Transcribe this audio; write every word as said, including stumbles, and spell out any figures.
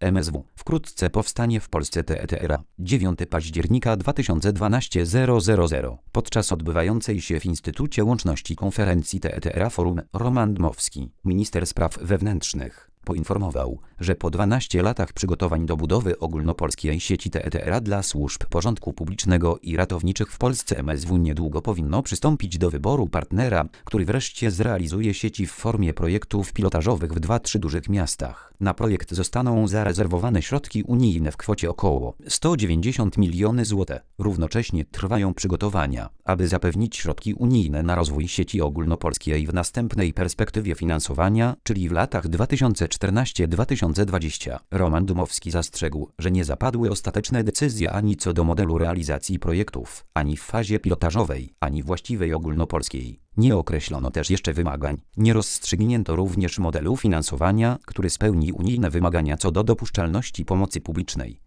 M S W. Wkrótce powstanie w Polsce T E T R A. dziewiątego października dwa tysiące dwunastego zero zero zero. Podczas odbywającej się w Instytucie Łączności konferencji T E T R A Forum Roman Dmowski, minister spraw wewnętrznych, poinformował, że po dwunastu latach przygotowań do budowy ogólnopolskiej sieci T E T R A dla służb porządku publicznego i ratowniczych w Polsce M S W niedługo powinno przystąpić do wyboru partnera, który wreszcie zrealizuje sieci w formie projektów pilotażowych w dwóch trzy dużych miastach. Na projekt zostaną zarezerwowane środki unijne w kwocie około sto dziewięćdziesiąt milionów złotych. Równocześnie trwają przygotowania, aby zapewnić środki unijne na rozwój sieci ogólnopolskiej w następnej perspektywie finansowania, czyli w latach dwa tysiące czternastego do dwa tysiące dwudziestego. Roman Dmowski zastrzegł, że nie zapadły ostateczne decyzje ani co do modelu realizacji projektów, ani w fazie pilotażowej, ani właściwej ogólnopolskiej. Nie określono też jeszcze wymagań. Nie rozstrzygnięto również modelu finansowania, który spełni unijne wymagania co do dopuszczalności pomocy publicznej.